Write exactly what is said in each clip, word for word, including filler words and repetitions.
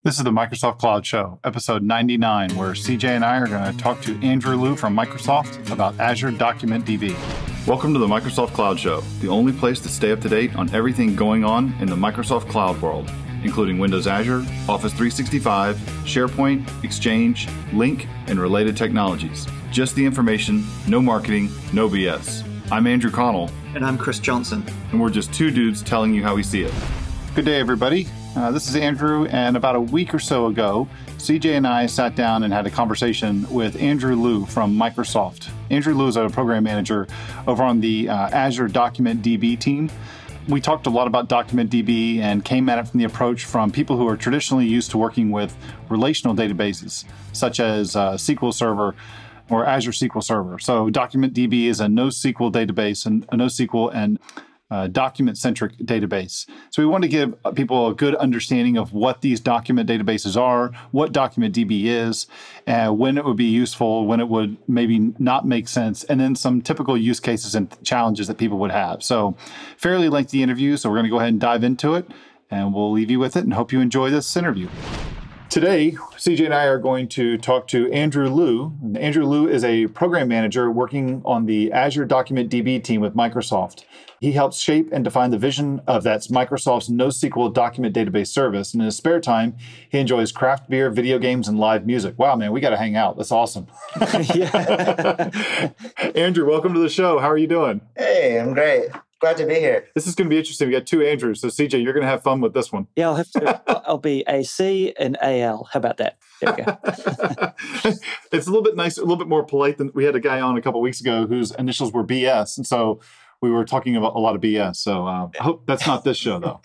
This is the Microsoft Cloud Show, episode ninety-nine, where C J and I are going to talk to Andrew Liu from Microsoft about Azure Document D B. Welcome to the Microsoft Cloud Show, the only place to stay up to date on everything going on in the Microsoft Cloud world, including Windows Azure, Office three sixty-five, SharePoint, Exchange, Lync, and related technologies. Just the information, no marketing, no B S. I'm Andrew Connell. And I'm Chris Johnson. And we're just two dudes telling you how we see it. Good day, everybody. Uh, this is Andrew, and about a week or so ago, C J and I sat down and had a conversation with Andrew Liu from Microsoft. Andrew Liu is a program manager over on the uh, Azure Document D B team. We talked a lot about Document D B and came at it from the approach from people who are traditionally used to working with relational databases, such as uh, S Q L Server or Azure S Q L Server. So Document D B is a NoSQL database and a NoSQL and Uh, document-centric database. So we want to give people a good understanding of what these document databases are, what Document D B is, uh, when it would be useful, when it would maybe not make sense, and then some typical use cases and challenges that people would have. So fairly lengthy interview, so we're going to go ahead and dive into it, and we'll leave you with it and hope you enjoy this interview. Today, C J and I are going to talk to Andrew Liu. Andrew Liu is a program manager working on the Azure Document D B team with Microsoft. He helps shape and define the vision of that's Microsoft's NoSQL document database service. And in his spare time, he enjoys craft beer, video games, and live music. Wow, man, we got to hang out. That's awesome. Andrew, welcome to the show. How are you doing? Hey, I'm great. Glad to be here. This is going to be interesting. We got two Andrews. So C J, you're going to have fun with this one. Yeah, I'll have to. I'll be A C and A L. How about that? There we go. It's a little bit nice, a little bit more polite than we had a guy on a couple of weeks ago whose initials were B S. And so we were talking about a lot of B S. So uh, I hope that's not this show, though.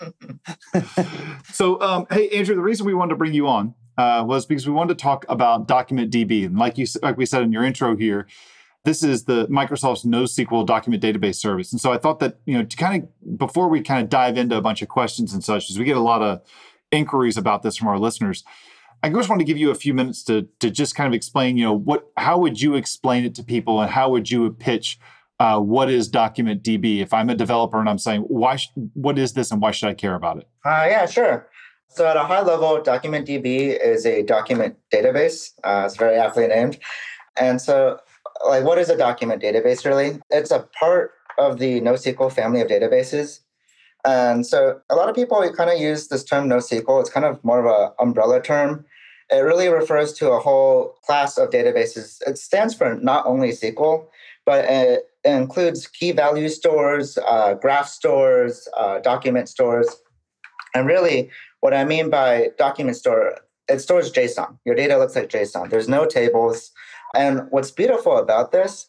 So, um, hey, Andrew, the reason we wanted to bring you on uh, was because we wanted to talk about Document D B. And like you, like we said in your intro here, this is the Microsoft's NoSQL document database service. And so I thought that, you know, to kind of, before we kind of dive into a bunch of questions and such, as we get a lot of inquiries about this from our listeners, I just want to give you a few minutes to to just kind of explain, you know, what, how would you explain it to people and how would you pitch uh, what is Document D B? If I'm a developer and I'm saying, why, sh- what is this and why should I care about it? Uh, yeah, sure. So at a high level, Document D B is a document database. Uh, it's very aptly named. And so like, what is a document database, really? It's a part of the NoSQL family of databases. And so a lot of people kind of use this term NoSQL. It's kind of more of an umbrella term. It really refers to a whole class of databases. It stands for not only S Q L, but it includes key value stores, uh, graph stores, uh, document stores. And really, what I mean by document store, it stores JSON. Your data looks like JSON. There's no tables. And what's beautiful about this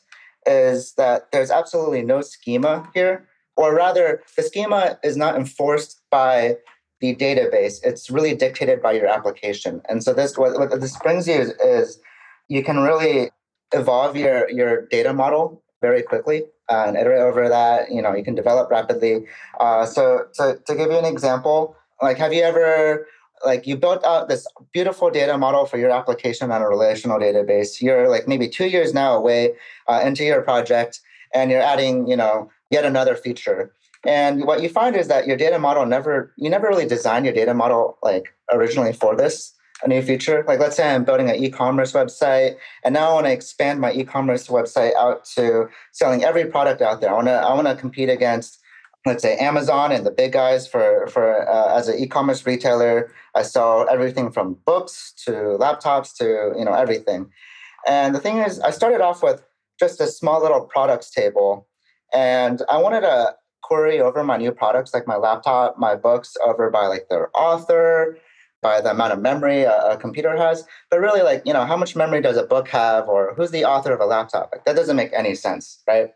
is that there's absolutely no schema here, or rather, the schema is not enforced by the database. It's really dictated by your application. And so this, what, what this brings you is, is you can really evolve your, your data model very quickly and iterate over that. You know, you can develop rapidly. Uh, so, so to give you an example, like, have you ever Like you built out this beautiful data model for your application on a relational database. You're like maybe two years now away uh, into your project, and you're adding, you know, yet another feature. And what you find is that your data model never, you never really designed your data model like originally for this, a new feature. Like let's say I'm building an e-commerce website, and now I want to expand my e-commerce website out to selling every product out there. I want to, I want to compete against, let's say, Amazon and the big guys for, for uh, as an e-commerce retailer. I sell everything from books to laptops to, you know, everything. And the thing is, I started off with just a small little products table. And I wanted to query over my new products, like my laptop, my books, over by like their author, by the amount of memory a, a computer has. But really, like, you know, how much memory does a book have, or who's the author of a laptop? Like, that doesn't make any sense, right?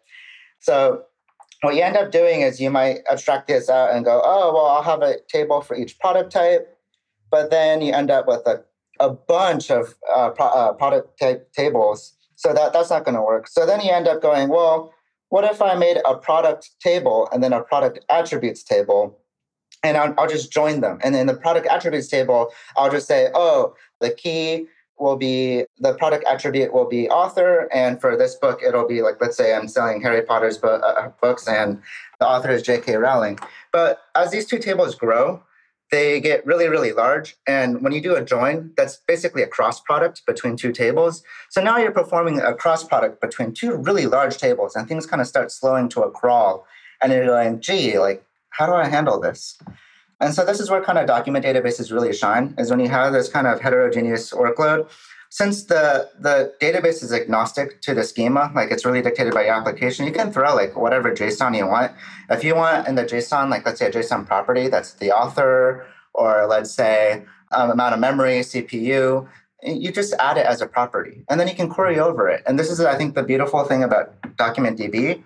So what you end up doing is you might abstract this out and go, oh, well, I'll have a table for each product type. But then you end up with a, a bunch of uh, pro- uh, product type tables. So that, that's not going to work. So then you end up going, well, what if I made a product table and then a product attributes table? And I'll, I'll just join them. And in the product attributes table, I'll just say, oh, the key will be, the product attribute will be author. And for this book, it'll be like, let's say I'm selling Harry Potter's bo- uh, books and the author is J K Rowling. But as these two tables grow, they get really, really large. And when you do a join, that's basically a cross product between two tables. So now you're performing a cross product between two really large tables, and things kind of start slowing to a crawl. And you're going, gee, like, how do I handle this? And so this is where kind of document databases really shine, is when you have this kind of heterogeneous workload. Since the, the database is agnostic to the schema, like it's really dictated by your application, you can throw like whatever JSON you want. If you want in the JSON, like let's say a JSON property, that's the author, or let's say um, amount of memory, C P U, you just add it as a property. And then you can query over it. And this is, I think, the beautiful thing about DocumentDB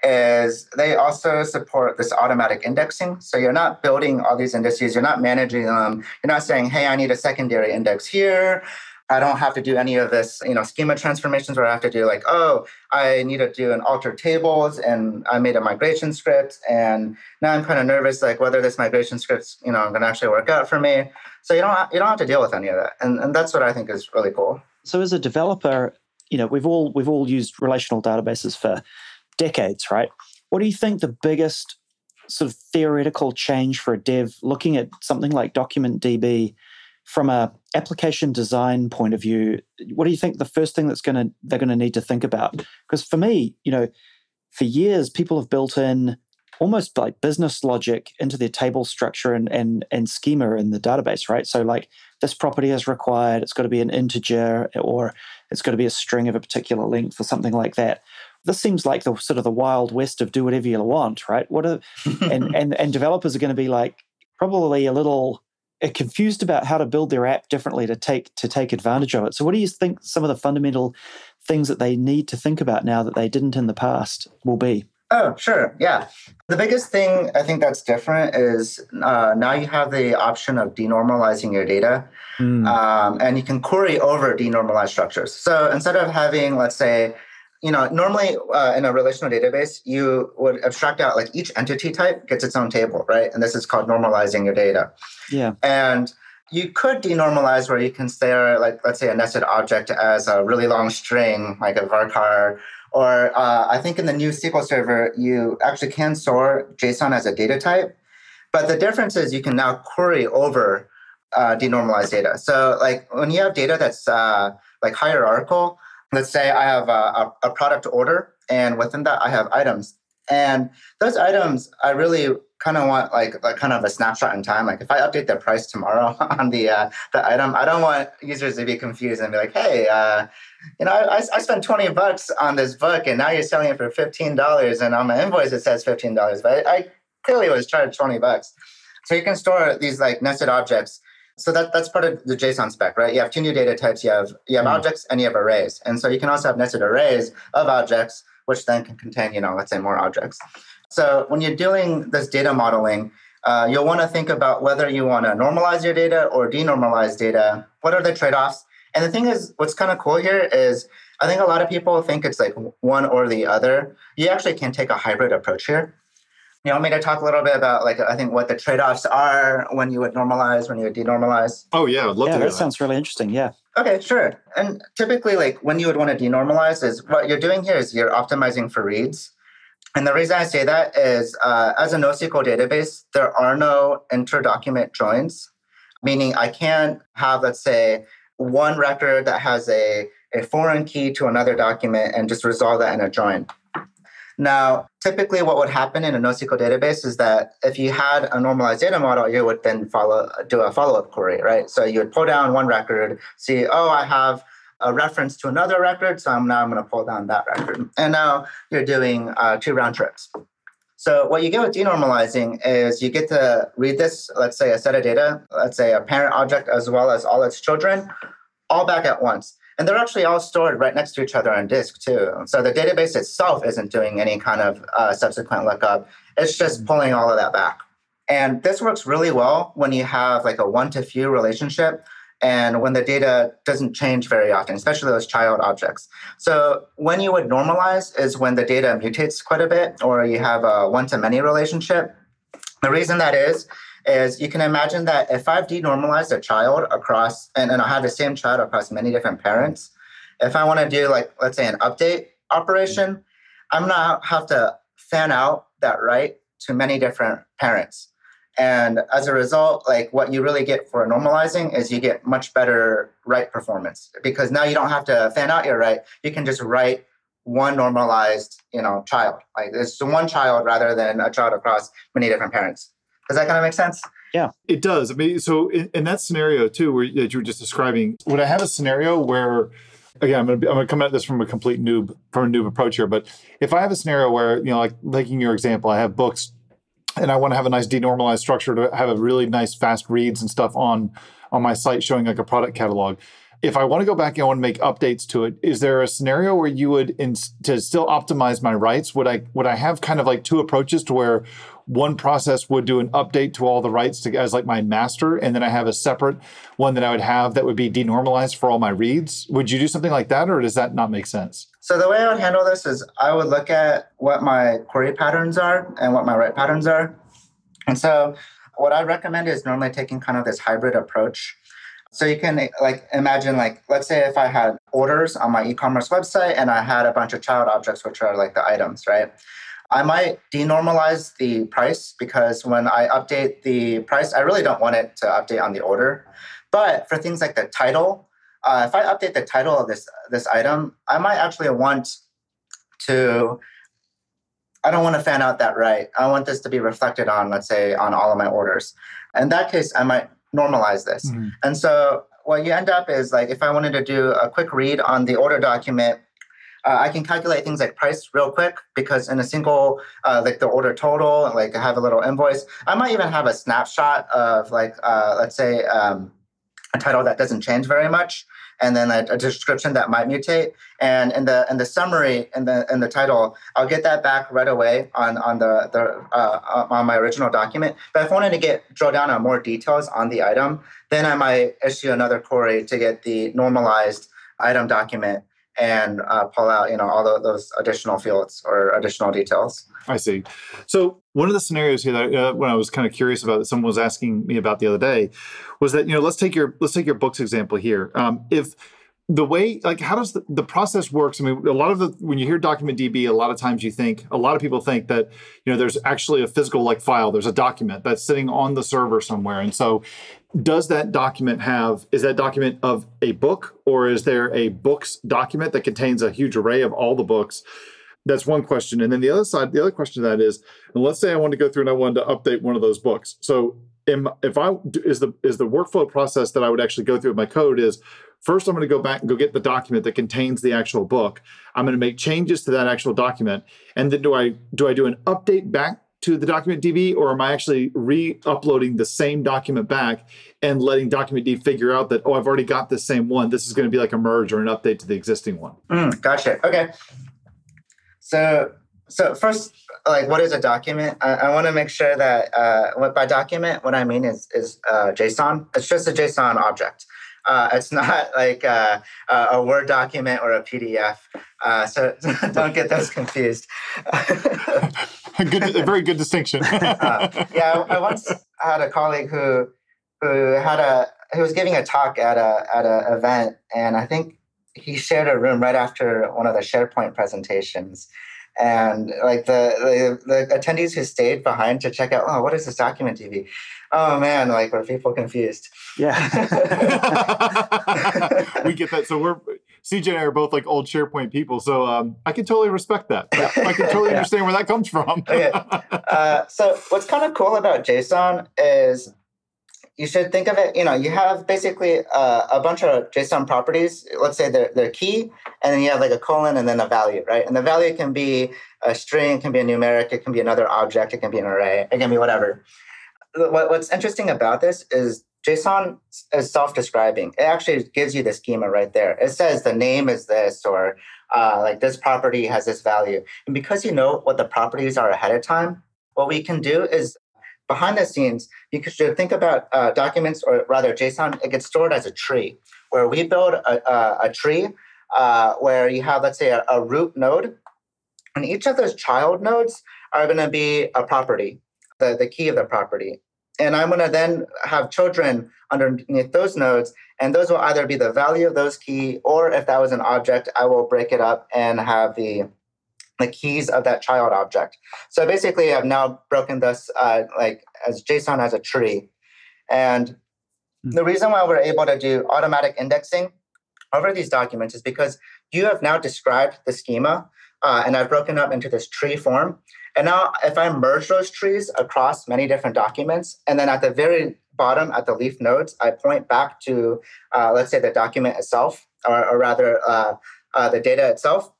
is they also support this automatic indexing. So you're not building all these indices, you're not managing them. You're not saying, hey, I need a secondary index here. I don't have to do any of this, you know, schema transformations where I have to do like, oh, I need to do an alter tables and I made a migration script. And now I'm kind of nervous, like whether this migration script's, you know, going to actually work out for me. So you don't, you don't have to deal with any of that. And, and that's what I think is really cool. So as a developer, you know, we've all, we've all used relational databases for decades, right? What do you think the biggest sort of theoretical change for a dev looking at something like DocumentDB from a application design point of view? What do you think the first thing that's going to they're going to need to think about? Because for me, you know, for years people have built in almost like business logic into their table structure and and and schema in the database, right? So like this property is required, it's got to be an integer, or it's got to be a string of a particular length or something like that. This seems like the sort of the wild west of do whatever you want, right? What are and and and developers are going to be like probably a little confused about how to build their app differently to take to take advantage of it. So what do you think some of the fundamental things that they need to think about now that they didn't in the past will be? Oh, sure. Yeah. The biggest thing I think that's different is uh, now you have the option of denormalizing your data. Mm. Um, and you can query over denormalized structures. So instead of having, let's say, you know, normally uh, in a relational database, you would abstract out like each entity type gets its own table, right? And this is called normalizing your data. Yeah. And you could denormalize where you can say, like, let's say a nested object as a really long string, like a varchar. Or uh, I think in the new S Q L Server, you actually can store JSON as a data type. But the difference is you can now query over uh, denormalized data. So like when you have data that's uh, like hierarchical, let's say I have a, a product order, and within that I have items. And those items, I really kind of want like, like kind of a snapshot in time. Like if I update the price tomorrow on the uh, the item, I don't want users to be confused and be like, hey, uh, you know, I, I spent twenty bucks on this book, and now you're selling it for fifteen dollars, and on my invoice it says fifteen dollars, but I, I clearly was charged twenty bucks. So you can store these like nested objects. So that, that's part of the JSON spec, right? You have two new data types. You have you have mm. objects and you have arrays. And so you can also have nested arrays of objects, which then can contain, you know, let's say more objects. So when you're doing this data modeling, uh, you'll want to think about whether you want to normalize your data or denormalize data. What are the trade-offs? And the thing is, what's kind of cool here is I think a lot of people think it's like one or the other. You actually can take a hybrid approach here. You want me to talk a little bit about, like, I think what the trade-offs are when you would normalize, when you would denormalize? Oh, yeah. I'd love yeah, to hear that. that. Sounds really interesting. Yeah. Okay, sure. And typically, like, when you would want to denormalize is what you're doing here is you're optimizing for reads. And the reason I say that is uh, as a NoSQL database, there are no inter-document joins, meaning I can't have, let's say, one record that has a, a foreign key to another document and just resolve that in a join. Now, typically what would happen in a NoSQL database is that if you had a normalized data model, you would then follow do a follow-up query, right? So you would pull down one record, see, oh, I have a reference to another record, so I'm now I'm going to pull down that record. And now you're doing uh, two round trips. So what you get with denormalizing is you get to read this, let's say a set of data, let's say a parent object as well as all its children, all back at once. And they're actually all stored right next to each other on disk too. So the database itself isn't doing any kind of uh, subsequent lookup. It's just pulling all of that back. And this works really well when you have like a one-to-few relationship and when the data doesn't change very often, especially those child objects. So when you would normalize is when the data mutates quite a bit or you have a one-to-many relationship. The reason that is, is you can imagine that if I've denormalized a child across, and, and I have the same child across many different parents, if I want to do like, let's say an update operation, I'm going to have to fan out that write to many different parents. And as a result, like what you really get for normalizing is you get much better write performance, because now you don't have to fan out your write. You can just write one normalized, you know, child. Like it's one child rather than a child across many different parents. Does that kind of make sense? Yeah, it does. I mean, so in, in that scenario too, where that you were just describing, would I have a scenario where, again, I'm going to I'm going to come at this from a complete noob, from a noob approach here, but if I have a scenario where, you know, like taking your example, I have books and I want to have a nice denormalized structure to have a really nice fast reads and stuff on on my site showing like a product catalog. If I want to go back and I want to make updates to it, is there a scenario where you would, in, to still optimize my rights, would I would I have kind of like two approaches to where one process would do an update to all the rights to, as like my master, and then I have a separate one that I would have that would be denormalized for all my reads? Would you do something like that, or does that not make sense? So the way I would handle this is I would look at what my query patterns are and what my write patterns are. And so what I recommend is normally taking kind of this hybrid approach. So you can like imagine, like, let's say if I had orders on my e-commerce website and I had a bunch of child objects, which are like the items, right? I might denormalize the price, because when I update the price, I really don't want it to update on the order. But for things like the title, uh, if I update the title of this this item, I might actually want to, I don't want to fan out that right. I want this to be reflected on, let's say, on all of my orders. In that case, I might normalize this. Mm-hmm. And so what you end up is, like, if I wanted to do a quick read on the order document, uh, I can calculate things like price real quick, because in a single, uh, like the order total, like I have a little invoice. I might even have a snapshot of, like, uh, let's say, um, a title that doesn't change very much, and then a, a description that might mutate. And in the in the summary in the in the title, I'll get that back right away on on the the uh, on my original document. But if I wanted to get drill down on more details on the item, then I might issue another query to get the normalized item document and uh, pull out, you know, all the, those additional fields or additional details. I see. So one of the scenarios here that uh, when I was kind of curious about, that someone was asking me about the other day, was that, you know, let's take your let's take your books example here. Um, if the way, like, how does the, the process works? I mean, a lot of the, when you hear document D B, a lot of times you think, a lot of people think that, you know, there's actually a physical like file, there's a document that's sitting on the server somewhere. And so does that document have, is that document of a book, or is there a books document that contains a huge array of all the books? That's one question. And then the other side, the other question to that is, and let's say I wanted to go through and I wanted to update one of those books. So am, if I, is the, is the workflow process that I would actually go through with my code is, first, I'm going to go back and go get the document that contains the actual book. I'm going to make changes to that actual document. And then do I do I do an update back to the document D B, or am I actually re-uploading the same document back and letting document D B figure out that, oh, I've already got the same one. This is going to be like a merge or an update to the existing one. Mm, gotcha. Okay. So so first, like, what is a document? I, I want to make sure that uh, what by document, what I mean is is uh, JSON. It's just a JSON object. Uh, it's not like uh, a Word document or a P D F. Uh, so don't get those confused. good, a very good distinction. uh, yeah, I, I once had a colleague who who had a who was giving a talk at a at an event, and I think he shared a room right after one of the SharePoint presentations. And like the, the the attendees who stayed behind to check out, oh, what is this document D B? Oh man, like, were people confused? Yeah. We get that. So we're C J and I are both like old SharePoint people, so um, I can totally respect that. I can totally yeah. understand where that comes from. Okay. Uh, so what's kind of cool about JSON is you should think of it, you know, you have basically uh, a bunch of JSON properties. Let's say they're, they're key, and then you have like a colon and then a value, right? And the value can be a string, it can be a numeric, it can be another object, it can be an array, it can be whatever. What, what's interesting about this is JSON is self-describing. It actually gives you the schema right there. It says the name is this, or uh, like this property has this value. And because you know what the properties are ahead of time, what we can do is behind the scenes, you should think about uh, documents, or rather JSON, it gets stored as a tree, where we build a, a, a tree uh, where you have, let's say, a, a root node. And each of those child nodes are going to be a property, the, the key of the property. And I'm going to then have children underneath those nodes, and those will either be the value of those key, or if that was an object, I will break it up and have the the keys of that child object. So basically, I've now broken this uh, like as JSON as a tree. And the reason why we're able to do automatic indexing over these documents is because you have now described the schema, uh, and I've broken up into this tree form. And now if I merge those trees across many different documents, and then at the very bottom at the leaf nodes, I point back to, uh, let's say, the document itself, or, or rather uh, uh, the data itself,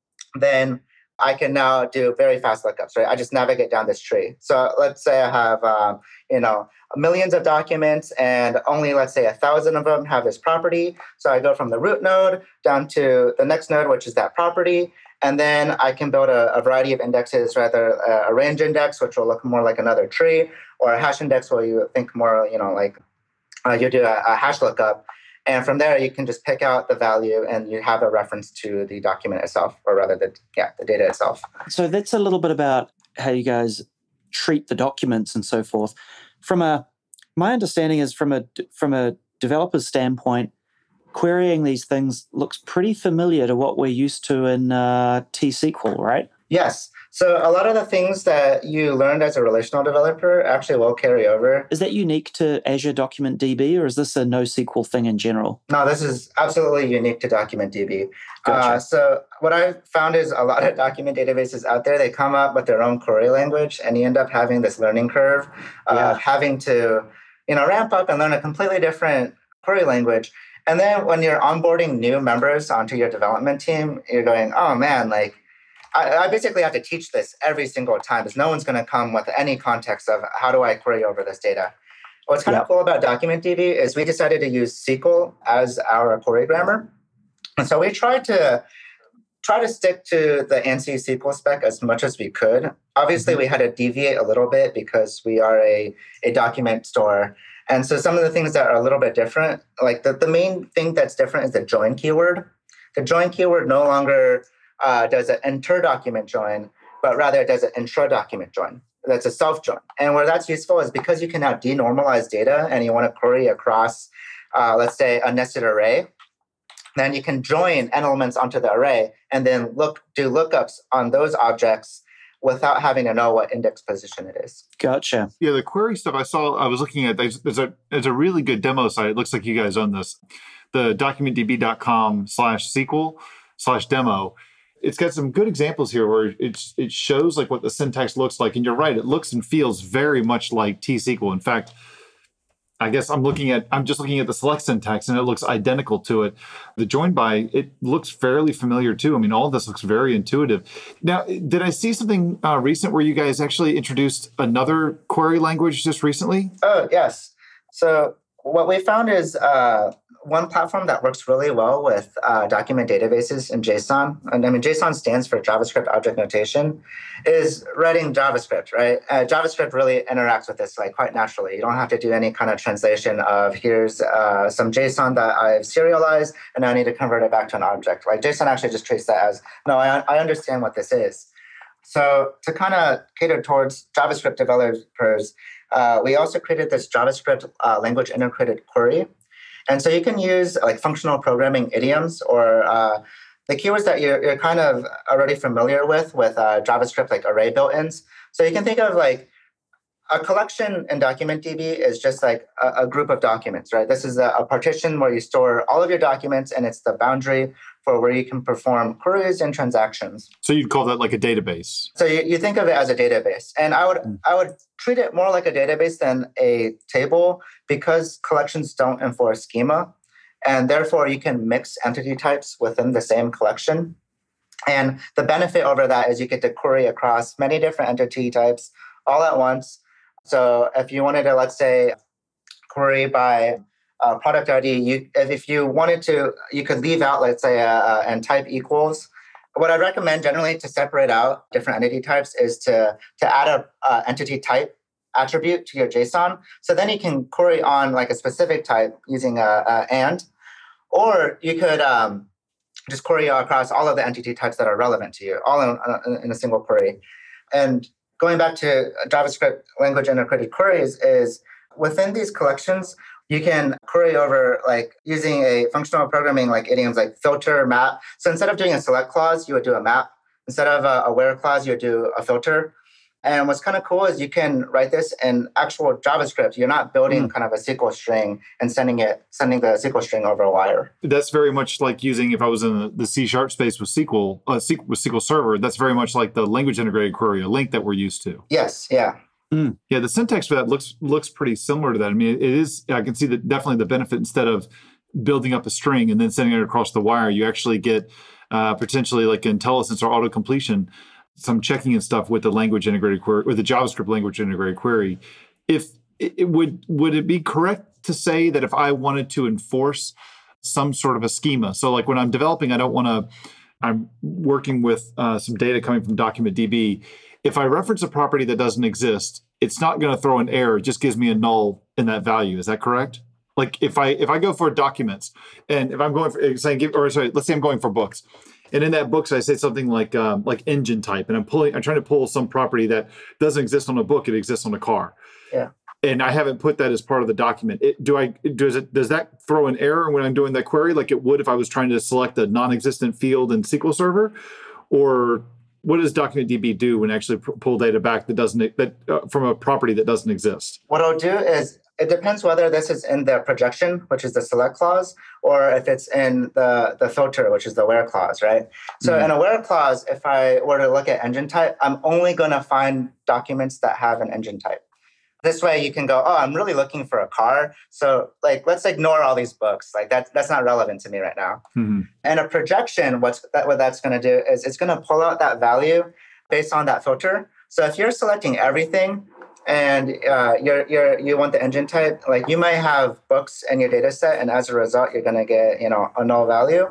then I can now do very fast lookups, right? I just navigate down this tree. So let's say I have, um, you know, millions of documents and only, let's say, a thousand of them have this property. So I go from the root node down to the next node, which is that property. And then I can build a, a variety of indexes, rather a, a range index, which will look more like another tree, or a hash index where you think more, you know, like uh, you do a, a hash lookup. And from there, you can just pick out the value and you have a reference to the document itself, or rather the, yeah, the data itself. So that's a little bit about how you guys treat the documents and so forth. From a, my understanding is from a, from a developer's standpoint, querying these things looks pretty familiar to what we're used to in uh, T S Q L, right? Yes. So a lot of the things that you learned as a relational developer actually will carry over. Is that unique to Azure Document D B, or is this a NoSQL thing in general? No, this is absolutely unique to Document D B. Gotcha. Uh, so what I've found is a lot of document databases out there, they come up with their own query language, and you end up having this learning curve of Yeah. having to, you know, ramp up and learn a completely different query language. And then when you're onboarding new members onto your development team, you're going, oh man, like, I, I basically have to teach this every single time because no one's going to come with any context of how do I query over this data. What's kind Yeah. of cool about Document D B is we decided to use S Q L as our query grammar. And so we tried to try to stick to the ANSI S Q L spec as much as we could. Obviously, we had to deviate a little bit because we are a, a document store. And so some of the things that are a little bit different, like the, the main thing that's different is the join keyword. The join keyword no longer uh, does an inter-document join, but rather it does an intra-document join. That's a self-join. And where that's useful is because you can now denormalize data and you want to query across, uh, let's say, a nested array, then you can join elements onto the array and then look do lookups on those objects without having to know what index position it is. Gotcha. Yeah, the query stuff I saw, I was looking at, there's, there's a there's a really good demo site. It looks like you guys own this. The documentdb.com slash SQL slash demo. It's got some good examples here where it, it shows like what the syntax looks like. And you're right, it looks and feels very much like T S Q L. In fact, I guess I'm looking at, I'm just looking at the select syntax and it looks identical to it. The join by, it looks fairly familiar too. I mean, all of this looks very intuitive. Now, did I see something uh, recent where you guys actually introduced another query language just recently? Oh, yes. So what we found is uh, one platform that works really well with uh, document databases in JSON, and I mean, JSON stands for JavaScript Object Notation, is writing JavaScript, right? Uh, JavaScript really interacts with this like quite naturally. You don't have to do any kind of translation of here's uh, some JSON that I've serialized, and now I need to convert it back to an object. Like JSON actually just treats that as, no, I, I understand what this is. So to kind of cater towards JavaScript developers, uh, we also created this JavaScript uh, language integrated query. And so you can use like functional programming idioms or uh, the keywords that you're, you're kind of already familiar with, with uh, JavaScript, like array built-ins. So you can think of like a collection in Document D B is just like a, a group of documents, right? This is a, a partition where you store all of your documents, and it's the boundary for where you can perform queries and transactions. So you'd call that like a database. So you, you think of it as a database. And I would mm. I would treat it more like a database than a table because collections don't enforce schema. And therefore, you can mix entity types within the same collection. And the benefit over that is you get to query across many different entity types all at once. So if you wanted to, let's say, query by uh, product I D, you, if, if you wanted to, you could leave out, let's say, uh, uh, and type equals. What I'd recommend generally to separate out different entity types is to, to add a uh, entity type attribute to your JSON. So then you can query on like a specific type using a, a and, or you could um, just query across all of the entity types that are relevant to you, all in, in a single query. And going back to JavaScript language integrated queries is within these collections, you can query over like using a functional programming like idioms like filter, map. So instead of doing a select clause, you would do a map. Instead of a, a where clause, you do a filter. And what's kind of cool is you can write this in actual JavaScript. You're not building mm. kind of a S Q L string and sending it, sending the S Q L string over a wire. That's very much like using, if I was in the C sharp space with S Q L, uh, with S Q L Server, that's very much like the language integrated query, a link that we're used to. Yes, yeah. Mm. Yeah, the syntax for that looks looks pretty similar to that. I mean, it is, I can see that definitely the benefit. Instead of building up a string and then sending it across the wire, you actually get uh, potentially like IntelliSense or auto-completion, some checking and stuff with the language integrated query, with the JavaScript language integrated query. If it, it would, would it be correct to say that if I wanted to enforce some sort of a schema, so like when I'm developing, I don't want to, I'm working with uh, some data coming from DocumentDB. If I reference a property that doesn't exist, it's not going to throw an error. It just gives me a null in that value. Is that correct? Like if I if I go for documents, and if I'm going for saying, or sorry, let's say I'm going for books, and in that books I say something like um, like engine type, and I'm pulling, I'm trying to pull some property that doesn't exist on a book, it exists on a car. Yeah. And I haven't put that as part of the document. It, do I does it does that throw an error when I'm doing that query, like it would if I was trying to select a non-existent field in S Q L Server, or what does DocumentDB do when actually pull data back that doesn't that uh, from a property that doesn't exist? What I'll do is, it depends whether this is in the projection, which is the select clause, or if it's in the, the filter, which is the where clause, right? So mm-hmm. in a where clause, if I were to look at engine type, I'm only going to find documents that have an engine type. This way you can go, oh, I'm really looking for a car. So like, let's ignore all these books. Like that's, that's not relevant to me right now. Mm-hmm. And a projection, what's that, what that's going to do is it's going to pull out that value based on that filter. So if you're selecting everything and uh, you're, you're, you want the engine type, like you might have books in your data set. And as a result, you're going to get, you know, a null value.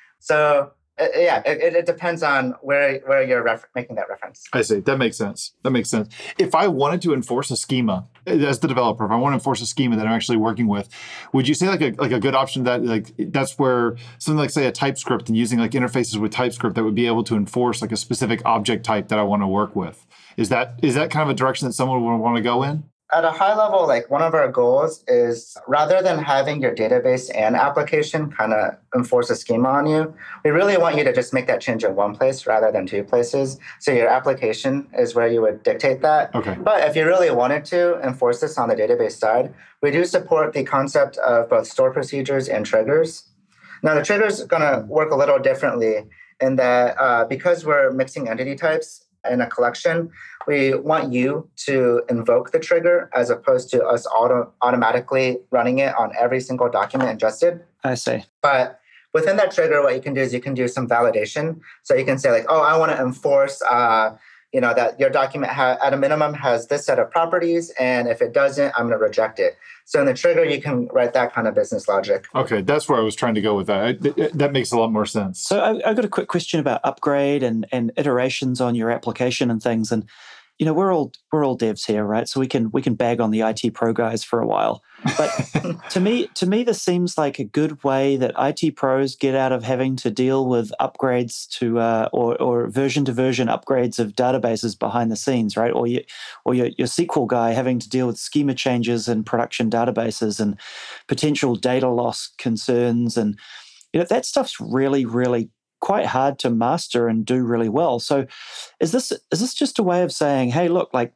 So Uh, yeah, it, it depends on where where you're refer- making that reference. I see. That makes sense. That makes sense. If I wanted to enforce a schema as the developer, if I want to enforce a schema that I'm actually working with, would you say like a like a good option that like that's where something like say a TypeScript and using like interfaces with TypeScript that would be able to enforce like a specific object type that I want to work with? Is that is that kind of a direction that someone would want to go in? At a high level, like one of our goals is rather than having your database and application kind of enforce a schema on you, we really want you to just make that change in one place rather than two places. So your application is where you would dictate that. Okay. But if you really wanted to enforce this on the database side, we do support the concept of both store procedures and triggers. Now, the triggers are going to work a little differently in that uh, because we're mixing entity types in a collection, we want you to invoke the trigger as opposed to us auto- automatically running it on every single document ingested. I see. But within that trigger, what you can do is you can do some validation. So you can say like, oh, I want to enforce, uh, you know, that your document ha- at a minimum has this set of properties. And if it doesn't, I'm going to reject it. So in the trigger, you can write that kind of business logic. Okay, that's where I was trying to go with that. I, that makes a lot more sense. So I, I've got a quick question about upgrade and, and iterations on your application and things. And you know, we're all we're all devs here, right? So we can we can bag on the I T pro guys for a while. But to me, to me, this seems like a good way that I T pros get out of having to deal with upgrades to uh, or or version to version upgrades of databases behind the scenes, right? Or you or your, your S Q L guy having to deal with schema changes in production databases and potential data loss concerns, and you know that stuff's really really quite hard to master and do really well. So is this is this just a way of saying, hey, look, like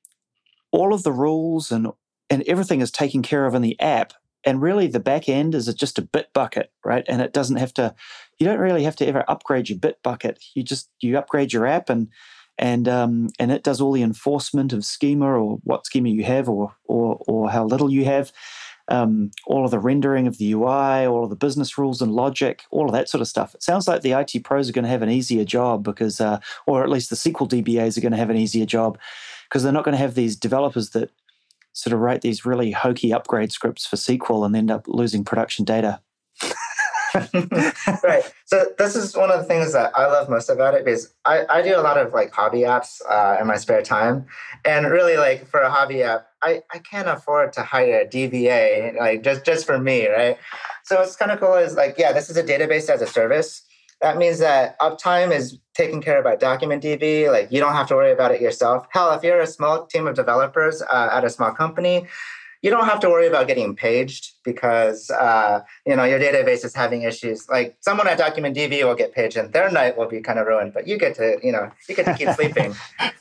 all of the rules and and everything is taken care of in the app, and really the back end is just a bit bucket, right? And it doesn't have to, you don't really have to ever upgrade your bit bucket. You just you upgrade your app and and um, and it does all the enforcement of schema or what schema you have or or or how little you have. Um, all of the rendering of the U I, all of the business rules and logic, all of that sort of stuff. It sounds like the I T pros are going to have an easier job because, uh, or at least the S Q L D B As are going to have an easier job because they're not going to have these developers that sort of write these really hokey upgrade scripts for S Q L and end up losing production data. Right. So this is one of the things that I love most about it because I, I do a lot of like hobby apps uh, in my spare time. And really like for a hobby app, I, I can't afford to hire a D B A like just, just for me, right? So what's kind of cool is like, yeah, this is a database as a service. That means that uptime is taken care of by DocumentDB. Like you don't have to worry about it yourself. Hell, if you're a small team of developers uh, at a small company, you don't have to worry about getting paged because, uh, you know, your database is having issues. Like someone at DocumentDB will get paged and their night will be kind of ruined, but you get to, you know, you get to keep sleeping.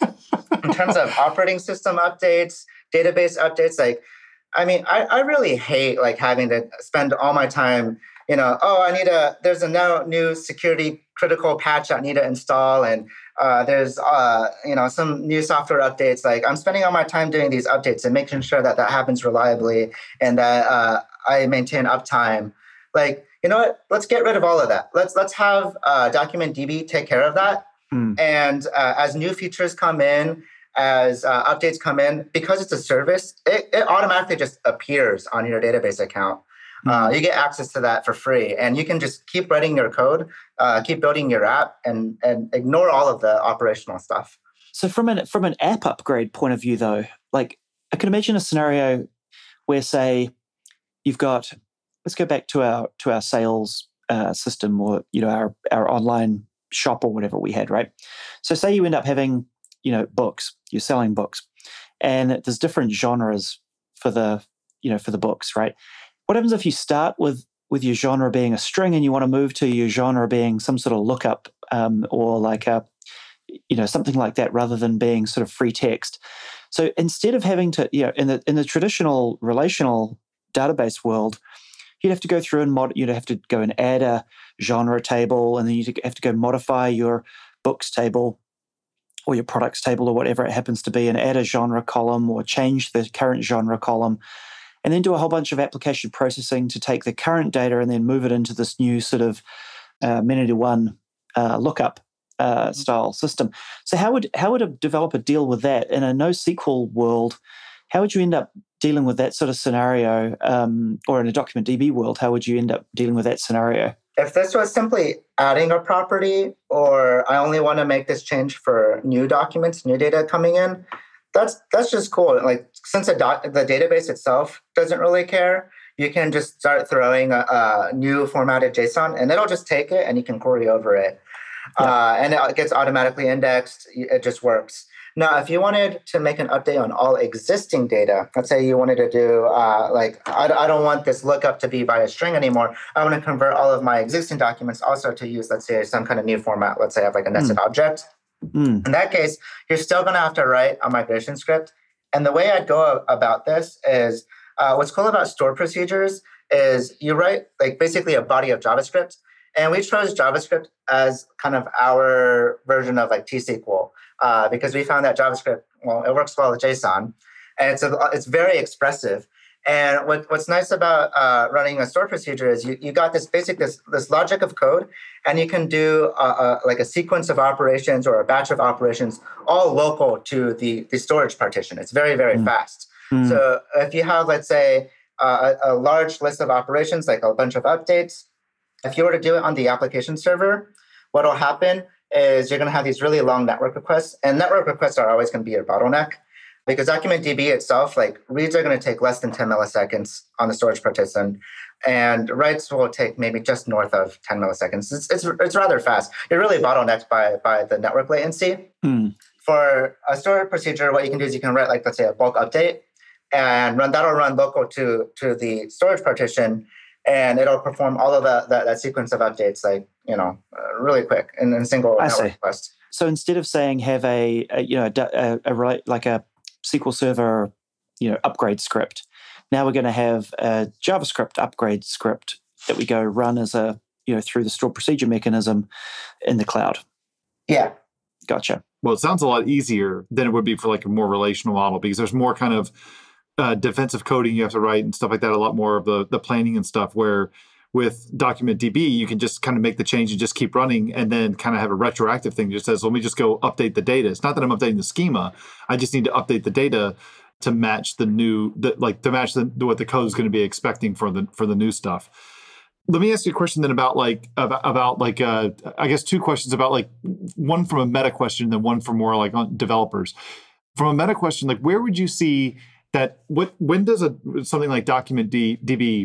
In terms of operating system updates, database updates, like, I mean, I, I really hate like having to spend all my time, you know, oh, I need a, there's a now new security critical patch I need to install. And uh, there's, uh, you know, some new software updates. Like I'm spending all my time doing these updates and making sure that that happens reliably and that uh, I maintain uptime. Like, you know what, let's get rid of all of that. Let's, let's have uh, DocumentDB take care of that. Mm. And uh, as new features come in, as uh, updates come in, because it's a service, it, it automatically just appears on your database account. Mm-hmm. Uh, you get access to that for free, and you can just keep writing your code, uh, keep building your app, and and ignore all of the operational stuff. So from an from an app upgrade point of view, though, like I can imagine a scenario where, say, you've got, let's go back to our to our sales uh, system, or you know our our online shop or whatever we had, right? So say you end up having, you know, books, you're selling books, and there's different genres for the, you know, for the books, right? What happens if you start with, with your genre being a string and you want to move to your genre being some sort of lookup um, or like a, you know, something like that rather than being sort of free text? So instead of having to, you know, in the, in the traditional relational database world, you'd have to go through and mod, you'd have to go and add a genre table, and then you'd have to go modify your books table or your products table or whatever it happens to be, and add a genre column or change the current genre column, and then do a whole bunch of application processing to take the current data and then move it into this new sort of uh, many-to-one uh, lookup uh, style system. So how would how would a developer deal with that in a NoSQL world? How would you end up dealing with that sort of scenario, um, or in a DocumentDB world, how would you end up dealing with that scenario? If this was simply adding a property, or I only want to make this change for new documents, new data coming in, that's that's just cool. Like since the, doc, the database itself doesn't really care, you can just start throwing a, a new formatted JSON, and it'll just take it and you can query over it. Yeah. Uh, and it gets automatically indexed. It just works. Now, if you wanted to make an update on all existing data, let's say you wanted to do, uh, like, I, I don't want this lookup to be by a string anymore. I want to convert all of my existing documents also to use, let's say, some kind of new format. Let's say I have like a nested mm. object. Mm. In that case, you're still going to have to write a migration script. And the way I'd go about this is, uh, what's cool about stored procedures is you write like basically a body of JavaScript. And we chose JavaScript as kind of our version of like T S Q L. Uh, because we found that JavaScript, well, it works well with JSON, and it's a, it's very expressive. And what, what's nice about uh, running a stored procedure is you, you got this basic this this logic of code, and you can do a, a, like a sequence of operations or a batch of operations all local to the, the storage partition. It's very, very mm. fast. Mm. So if you have, let's say, uh, a, a large list of operations, like a bunch of updates, if you were to do it on the application server, what will happen is you're going to have these really long network requests, and network requests are always going to be your bottleneck because DocumentDB itself, like reads are going to take less than ten milliseconds on the storage partition, and writes will take maybe just north of ten milliseconds. It's it's, it's rather fast. You're really bottlenecked by by the network latency. Mm. For a storage procedure, what you can do is you can write like, let's say, a bulk update, and run that'll run local to to the storage partition, and it'll perform all of that that, that sequence of updates, like, you know, uh, really quick in, in a single I network see. request. So instead of saying have a, a you know a, a, a like a S Q L Server, you know, upgrade script, now we're going to have a JavaScript upgrade script that we go run as a, you know, through the stored procedure mechanism in the cloud. Yeah. Gotcha. Well, it sounds a lot easier than it would be for like a more relational model, because there's more kind of uh, defensive coding you have to write and stuff like that, a lot more of the the planning and stuff, where with DocumentDB, you can just kind of make the change and just keep running, and then kind of have a retroactive thing that just says, let me just go update the data. It's not that I'm updating the schema. I just need to update the data to match the new, the, like to match the, what the code is going to be expecting for the for the new stuff. Let me ask you a question then about like, about, about like, uh, I guess two questions about like, one from a meta question, then one for more like on developers. From a meta question, like where would you see that, what, when does a something like DocumentDB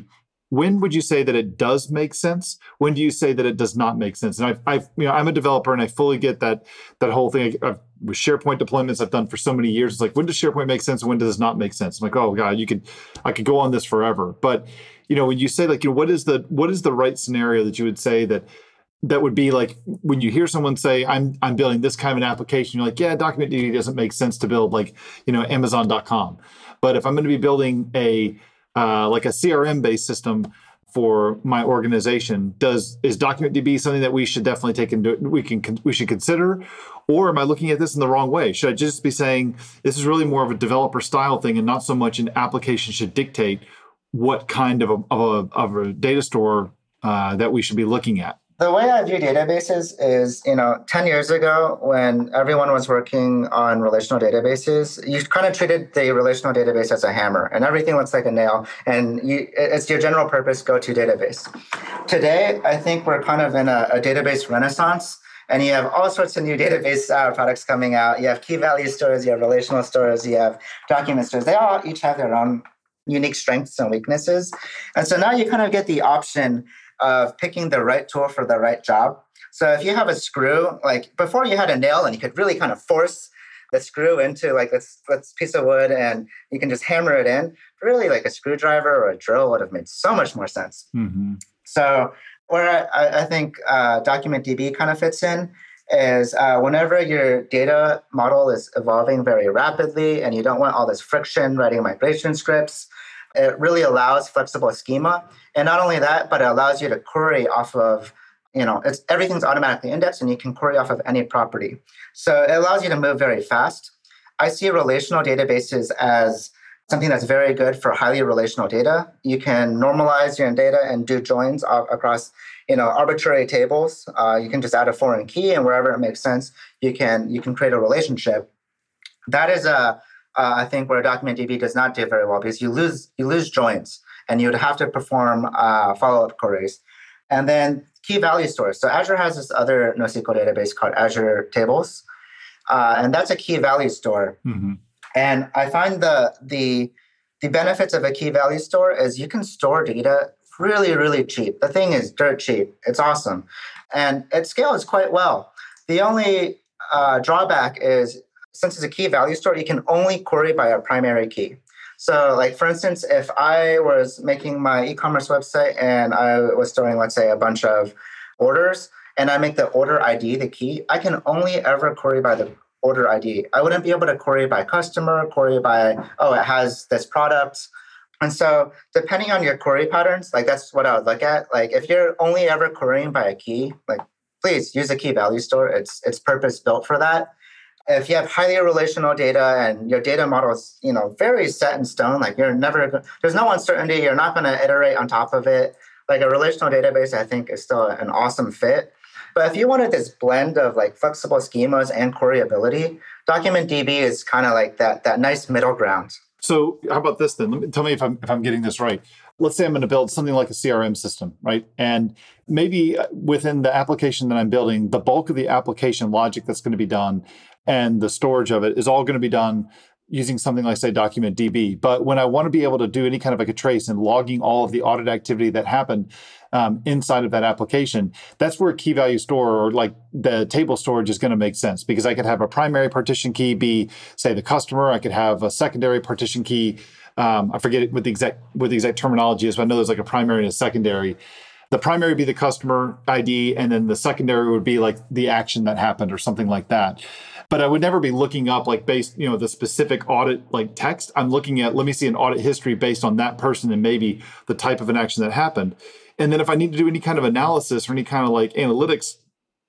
when would you say that it does make sense? When do you say that it does not make sense? And I've, I've you know, I'm a developer and I fully get that that whole thing. I've, with SharePoint deployments I've done for so many years, it's like, when does SharePoint make sense and when does it not make sense? I'm like, oh God, you could, I could go on this forever. But, you know, when you say like, you know, what is the, what is the right scenario that you would say that, that would be like, when you hear someone say, I'm, I'm building this kind of an application, you're like, yeah, Document D B doesn't make sense to build like, you know, Amazon dot com. But if I'm going to be building a, uh, like a C R M based system for my organization, does is Document D B something that we should definitely take into we can we should consider, or am I looking at this in the wrong way? Should I just be saying this is really more of a developer style thing and not so much an application should dictate what kind of a of a, of a data store uh, that we should be looking at? The way I view databases is, you know, ten years ago when everyone was working on relational databases, you kind of treated the relational database as a hammer and everything looks like a nail and you, it's your general purpose go-to database. Today, I think we're kind of in a, a database renaissance and you have all sorts of new database uh, products coming out. You have key value stores, you have relational stores, you have document stores. They all each have their own unique strengths and weaknesses. And so now you kind of get the option of picking the right tool for the right job. So if you have a screw, like before you had a nail and you could really kind of force the screw into like this, this piece of wood and you can just hammer it in, really like a screwdriver or a drill would have made so much more sense. Mm-hmm. So where I, I think uh, Document D B kind of fits in is uh, whenever your data model is evolving very rapidly and you don't want all this friction writing migration scripts, it really allows flexible schema. And not only that, but it allows you to query off of, you know, it's everything's automatically indexed and you can query off of any property. So it allows you to move very fast. I see relational databases as something that's very good for highly relational data. You can normalize your data and do joins across, you know, arbitrary tables. Uh, you can just add a foreign key and wherever it makes sense, you can you can create a relationship. That is a Uh, I think where Document D B does not do very well because you lose you lose joins and you would have to perform uh, follow-up queries. And then key value stores. So Azure has this other NoSQL database called Azure Tables, uh, and that's a key value store. Mm-hmm. And I find the the the benefits of a key value store is you can store data really, really cheap. The thing is dirt cheap. It's awesome. And it scales quite well. The only uh, drawback is since it's a key value store, you can only query by a primary key. So like, for instance, if I was making my e-commerce website and I was storing, let's say, a bunch of orders, and I make the order I D the key, I can only ever query by the order I D. I wouldn't be able to query by customer, query by, oh, it has this product. And so depending on your query patterns, like that's what I would look at. Like if you're only ever querying by a key, like please use a key value store. It's it's purpose built for that. If you have highly relational data and your data model is, you know, very set in stone, like you're never, there's no uncertainty, you're not going to iterate on top of it. Like a relational database, I think is still an awesome fit. But if you wanted this blend of like flexible schemas and queryability, Document D B is kind of like that, that nice middle ground. So how about this then? Let me, tell me if I'm if I'm getting this right. Let's say I'm going to build something like a C R M system, right? And maybe within the application that I'm building, the bulk of the application logic that's going to be done and the storage of it is all going to be done using something like, say, Document D B. But when I want to be able to do any kind of like a trace and logging all of the audit activity that happened um, inside of that application, that's where key value store or like the table storage is going to make sense, because I could have a primary partition key be, say, the customer. I could have a secondary partition key. Um, I forget what the exact what the exact terminology is, but I know there's like a primary and a secondary. The primary would be the customer I D, and then the secondary would be like the action that happened or something like that. But I would never be looking up like based, you know, the specific audit like text. I'm looking at, let me see an audit history based on that person and maybe the type of an action that happened. And then if I need to do any kind of analysis or any kind of like analytics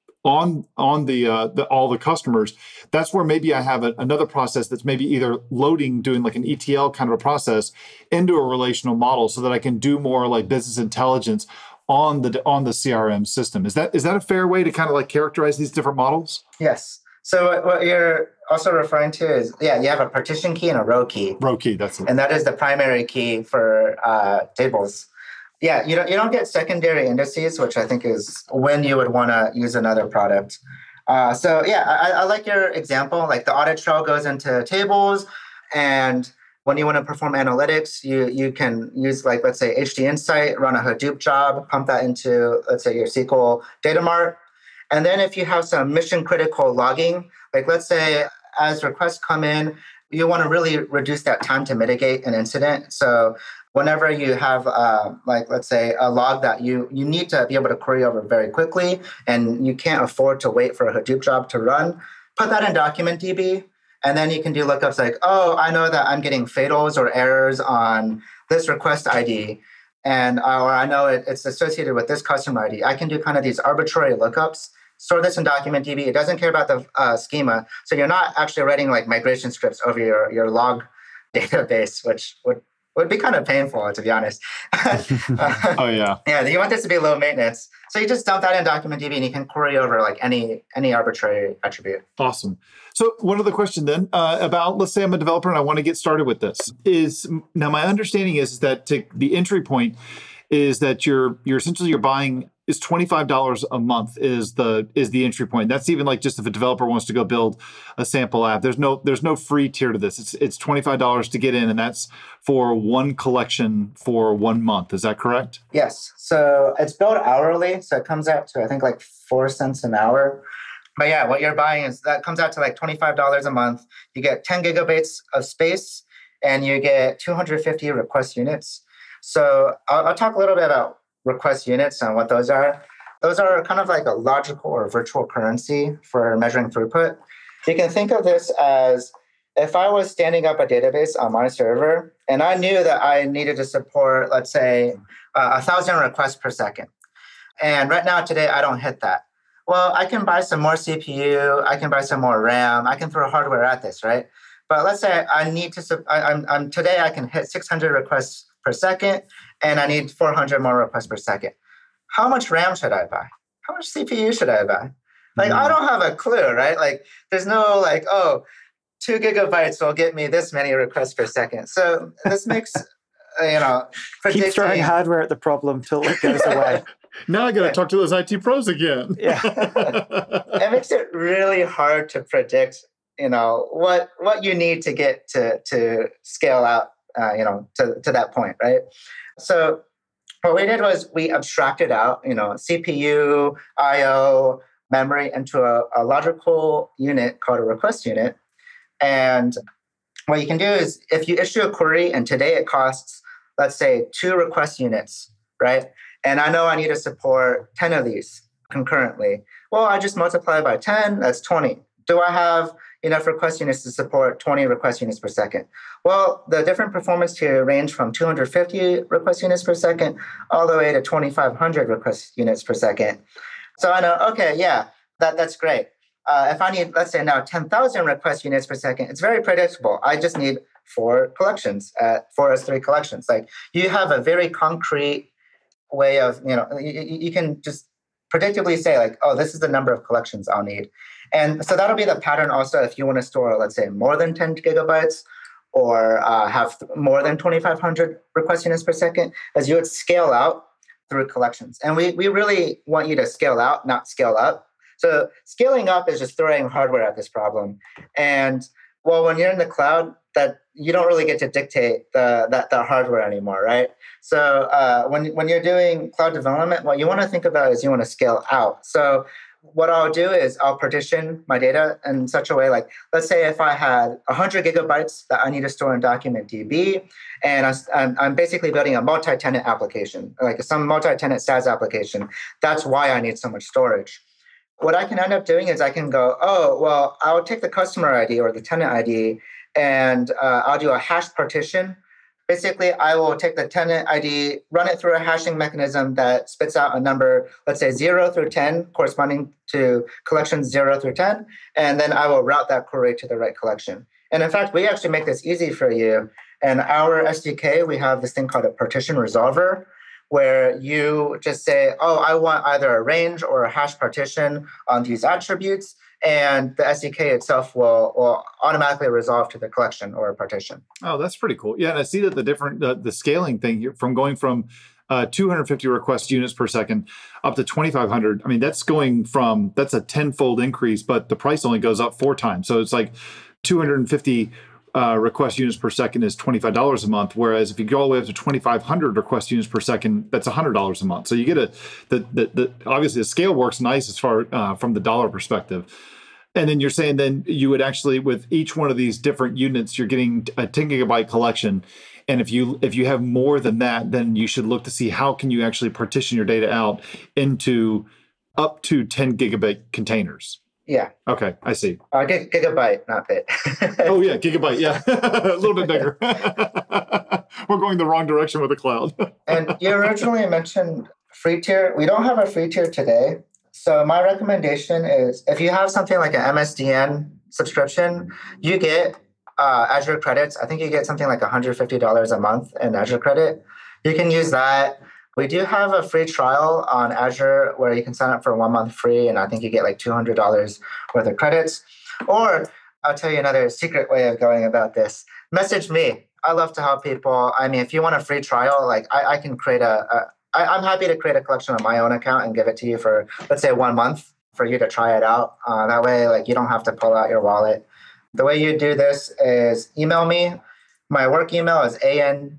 on on the, uh, the all the customers, that's where maybe I have a, another process that's maybe either loading, doing like an E T L kind of a process into a relational model so that I can do more like business intelligence on the on the C R M system. Is that is that a fair way to kind of like characterize these different models? Yes. So what you're also referring to is, yeah, you have a partition key and a row key. Row key, that's it. And that is the primary key for uh, tables. Yeah, you don't you don't get secondary indices, which I think is when you would want to use another product. Uh, so yeah, I, I like your example. Like the audit trail goes into tables, and When you want to perform analytics, you, you can use, like, let's say, H D Insight, run a Hadoop job, pump that into, let's say, your S Q L data mart. And then if you have some mission critical logging, like let's say as requests come in, you want to really reduce that time to mitigate an incident. So whenever you have, uh, like, let's say, a log that you, you need to be able to query over very quickly, and you can't afford to wait for a Hadoop job to run, put that in DocumentDB. And then you can do lookups like, oh, I know that I'm getting fatals or errors on this request I D. And or I know it, it's associated with this customer I D. I can do kind of these arbitrary lookups, store this in DocumentDB. It doesn't care about the uh, schema. So you're not actually writing like migration scripts over your, your log database, which would, would be kind of painful, to be honest. uh, oh, yeah. Yeah, you want this to be low maintenance. So you just dump that in DocumentDB and you can query over like any any arbitrary attribute. Awesome. So one other question then uh, about, let's say I'm a developer and I want to get started with this. Is now my understanding is that to, the entry point is that you're you're essentially you're buying is twenty-five dollars a month is the is the entry point. That's even like just if a developer wants to go build a sample app. There's no there's no free tier to this. It's it's twenty-five dollars to get in, and that's for one collection for one month. Is that correct? Yes. So it's billed hourly, so it comes out to I think like four cents an hour. But yeah, what you're buying is that comes out to like twenty-five dollars a month. You get ten gigabytes of space, and you get two hundred fifty request units. So I'll, I'll talk a little bit about request units and what those are. Those are kind of like a logical or virtual currency for measuring throughput. You can think of this as if I was standing up a database on my server and I knew that I needed to support, let's say, uh, a thousand requests per second. And right now, today, I don't hit that. Well, I can buy some more C P U. I can buy some more RAM. I can throw hardware at this, right? But let's say I need to, I, I'm, I'm today I can hit six hundred requests per second, and I need four hundred more requests per second. How much RAM should I buy? How much C P U should I buy? Like, mm-hmm. I don't have a clue, right? Like, there's no like, oh, two gigabytes will get me this many requests per second. So this makes, you know, predicting... Keep throwing hardware at the problem till it goes away. Now I got to yeah. talk to those I T pros again. Yeah, it makes it really hard to predict, you know, what what you need to get to to scale out. Uh, you know, to, to that point, right? So what we did was we abstracted out, you know, C P U, I O, memory into a, a logical unit called a request unit. And what you can do is if you issue a query and today it costs, let's say, two request units, right? And I know I need to support ten of these concurrently. Well, I just multiply by ten, that's twenty. Do I have enough request units to support twenty request units per second? Well, the different performance tier range from two hundred fifty request units per second all the way to twenty-five hundred request units per second. So I know, okay, yeah, that, that's great. Uh, if I need, let's say now ten thousand request units per second, it's very predictable. I just need four collections, uh, four S three collections. Like you have a very concrete way of, you know, you, you can just predictably say like, oh, this is the number of collections I'll need. And so that'll be the pattern also if you want to store, let's say, more than ten gigabytes or uh, have more than twenty-five hundred request units per second, as you would scale out through collections. And we, we really want you to scale out, not scale up. So scaling up is just throwing hardware at this problem. And well, when you're in the cloud, that you don't really get to dictate the that, the hardware anymore, right? So uh, when, when you're doing cloud development, what you want to think about is you want to scale out. So what I'll do is I'll partition my data in such a way, like, let's say if I had one hundred gigabytes that I need to store in DocumentDB, and I'm, I'm basically building a multi-tenant application, like some multi-tenant SaaS application. That's why I need so much storage. What I can end up doing is I can go, oh, well, I'll take the customer I D or the tenant I D, and uh, I'll do a hash partition. Basically, I will take the tenant I D, run it through a hashing mechanism that spits out a number, let's say zero through ten, corresponding to collections zero through ten, and then I will route that query to the right collection. And in fact, we actually make this easy for you. In our S D K, we have this thing called a partition resolver, where you just say, oh, I want either a range or a hash partition on these attributes, and the S D K itself will, will automatically resolve to the collection or a partition. Oh, that's pretty cool. Yeah, and I see that the different uh, the scaling thing here, from going from uh, two hundred fifty request units per second up to twenty-five hundred. I mean, that's going from that's a tenfold increase, but the price only goes up four times. So it's like two hundred fifty uh, request units per second is twenty-five dollars a month. Whereas if you go all the way up to twenty-five hundred request units per second, that's one hundred dollars a month. So you get a, the, the, the obviously the scale works nice as far uh, from the dollar perspective. And then you're saying then you would actually, with each one of these different units, you're getting a ten gigabyte collection. And if you if you have more than that, then you should look to see how can you actually partition your data out into up to ten gigabit containers. Yeah. Okay, I see. Uh, gig- gigabyte, not bit. Oh yeah, gigabyte. Yeah, a little bit bigger. We're going the wrong direction with the cloud. And you originally mentioned free tier. We don't have a free tier today. So my recommendation is if you have something like an M S D N subscription, you get uh, Azure credits. I think you get something like one hundred fifty dollars a month in Azure credit. You can use that. We do have a free trial on Azure where you can sign up for one month free, and I think you get like two hundred dollars worth of credits. Or I'll tell you another secret way of going about this. Message me. I love to help people. I mean, if you want a free trial, like I, I can create a, a I, I'm happy to create a collection on my own account and give it to you for, let's say, one month for you to try it out. Uh, that way, like you don't have to pull out your wallet. The way you do this is email me. My work email is andrl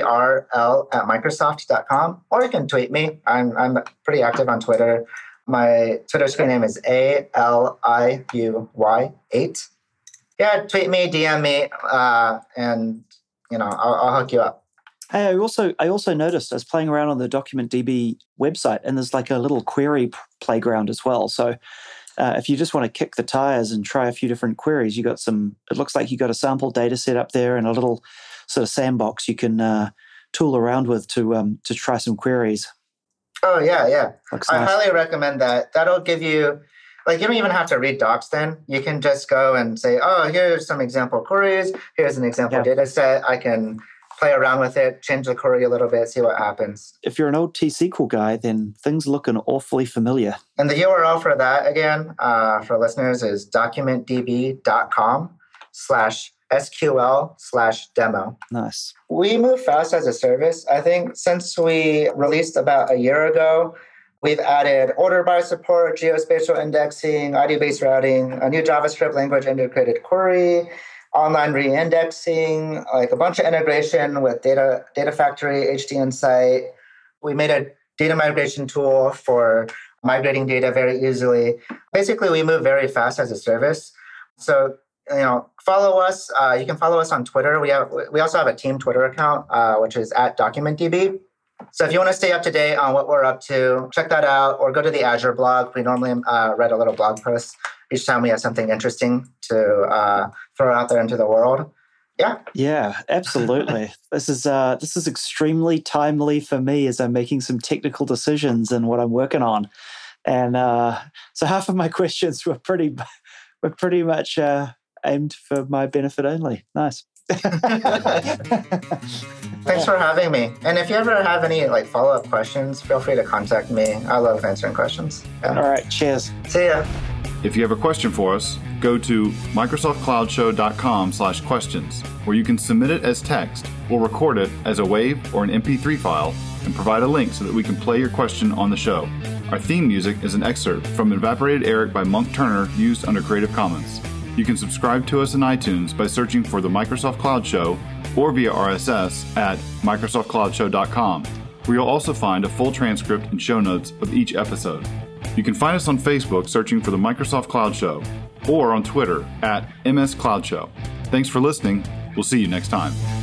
at microsoft dot com, or you can tweet me. I'm I'm pretty active on Twitter. My Twitter screen name is A L I U Y eight. Yeah, tweet me, D M me, uh, and you know I'll, I'll hook you up. Hey, I also I also noticed I was playing around on the DocumentDB website, and there's like a little query p- playground as well. So uh, if you just want to kick the tires and try a few different queries, you got some. It looks like you got a sample data set up there and a little sort of sandbox you can uh, tool around with to um, to try some queries. Oh yeah, yeah. Looks I nice. highly recommend that. That'll give you. Like, you don't even have to read docs then. You can just go and say, oh, here's some example queries. Here's an example Yeah. data set. I can play around with it, change the query a little bit, see what happens. If you're an old T S Q L guy, then things looking awfully familiar. And the U R L for that, again, uh, for listeners, is documentdb.com slash SQL slash demo. Nice. We move fast as a service. I think since we released about a year ago, we've added order by support, geospatial indexing, I D-based routing, a new JavaScript language integrated query, online re-indexing, like a bunch of integration with data, data factory, H D Insight. We made a data migration tool for migrating data very easily. Basically, we move very fast as a service. So, you know, follow us. Uh, you can follow us on Twitter. We have we also have a team Twitter account, uh, which is at DocumentDB. So if you want to stay up to date on what we're up to, check that out, or go to the Azure blog. We normally uh, write a little blog post each time we have something interesting to uh, throw out there into the world. Yeah. Yeah, absolutely. This is uh, this is extremely timely for me as I'm making some technical decisions in what I'm working on, and uh, so half of my questions were pretty were pretty much uh, aimed for my benefit only. Nice. Thanks for having me. And if you ever have any like follow-up questions, feel free to contact me. I love answering questions. Yeah. All right. Cheers. See ya. If you have a question for us, go to microsoftcloudshow.com slash questions, where you can submit it as text or record it as a WAV or an M P three file and provide a link so that we can play your question on the show. Our theme music is an excerpt from Evaporated Eric by Monk Turner used under Creative Commons. You can subscribe to us in iTunes by searching for the Microsoft Cloud Show or via R S S at microsoft cloud show dot com, where you'll also find a full transcript and show notes of each episode. You can find us on Facebook searching for the Microsoft Cloud Show or on Twitter at M S Cloud Show. Thanks for listening. We'll see you next time.